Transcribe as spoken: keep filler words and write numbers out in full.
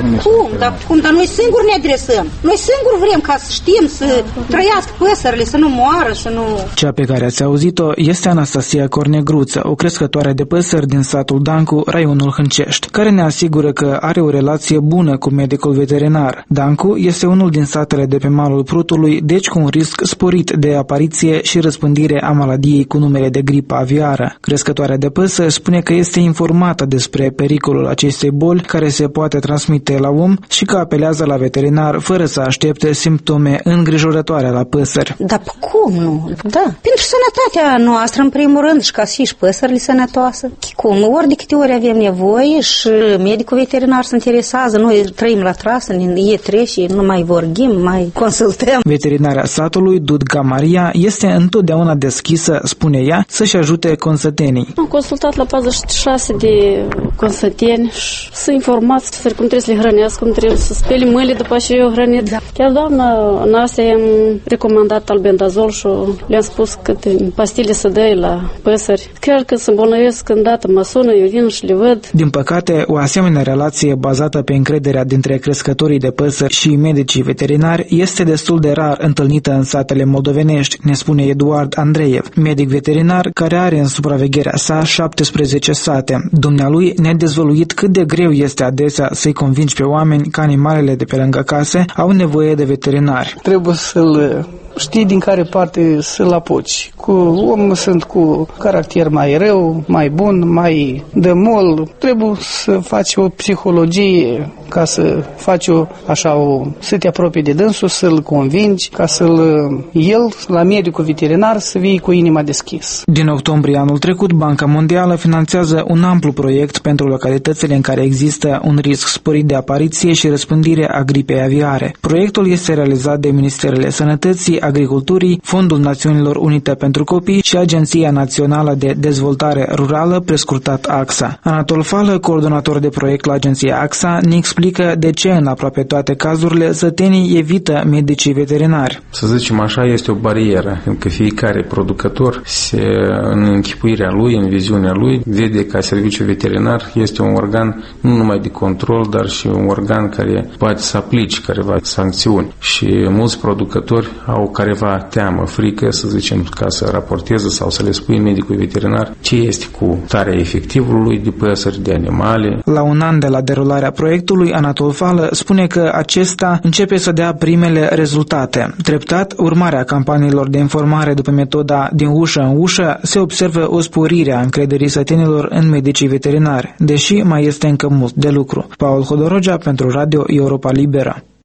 cum? Dar cum? Dar noi singuri ne adresăm. Noi singuri vrem ca să știm să trăiască păsările, să nu moară, să nu... Cea pe care ați auzit-o este Anastasia Cornegruță, o crescătoare de păsări din satul Dancu, raionul Hâncești, care ne asigură că are o relație bună cu medicul veterinar. Dancu este unul din satele de pe malul Prutului, deci cu un risc sporit de apariție și răspândire a maladiei cu numele de gripă aviară. Crescătoarea de păsări spune că este informată despre pericolul acestei boli care se poate transmite la om și că apelează la veterinar fără să aștepte simptome îngrijorătoare la păsări. Dar cum nu? Da. Pentru sănătatea noastră, în primul rând, și ca și, și păsările sănătoase. Cum? Ori de câte ori avem nevoie și medicul veterinar se interesează, noi trăim la trasă, e trece, nu mai vorbim, mai consultăm. Veterinarea satului, Dudga Maria, este întotdeauna deschisă, spune ea, să-și ajute consătenii. Am consultat la patruzeci și șase de consăteni și să informați cum trebuie să le hrănească, cum trebuie să speli mâinile după ce eu hrănit. Da. Chiar doamna Nastia i-am recomandat albendazol și le-am spus câte pastile să dai la păsări. Chiar că se îmbolnăvesc îndată, mă sună, eu vin și le văd. Din păcate, o asemenea relație bazată pe încrederea dintre crescătorii de păsări și medicii veterinari este destul de rar întâlnită în satele moldovenești, ne spune Eduard Andreev, medic veterinar care are în supravegherea sa șaptesprezece sate. Dumnealui ne-a dezvăluit cât de greu este adesea să-i convingi pe oameni că animalele de pe lângă case au nevoie de veterinari. Trebuie să-l știi din care parte să-l apuci. Cu omul sunt cu caracter mai rău, mai bun, mai de mol. Trebuie să faci o psihologie ca să faci o, așa, o, să te apropii de dânsul, să-l convingi, ca să-l, el, la medicul veterinar, să vii cu inima deschis. Din octombrie anul trecut, Banca Mondială finanțează un amplu proiect pentru localitățile în care există un risc sporit de apariție și răspândire a gripei aviare. Proiectul este realizat de Ministerele Sănătății, Agriculturii, Fondul Națiunilor Unite pentru Copii și Agenția Națională de Dezvoltare Rurală, prescurtat A X A. Anatol Fală, coordonator de proiect la agenția A X A, ne explică de ce în aproape toate cazurile sătenii evită medicii veterinari. Să zicem așa, este o barieră, că fiecare producător se, în închipuirea lui, în viziunea lui, vede că serviciul veterinar este un organ nu numai de control, dar și un organ care poate să aplice careva sancțiuni. Și mulți producători au careva teamă, frică, să zicem, ca să raporteze sau să le spui medicului veterinar ce este cu starea efectivului de păsări, de animale. La un an de la derularea proiectului, Anatol Fală spune că acesta începe să dea primele rezultate. Treptat, urmarea campaniilor de informare după metoda din ușă în ușă, se observă o sporire a încrederii sătenilor în medicii veterinari, deși mai este încă mult de lucru. Paul Hodorogea pentru Radio Europa Liberă.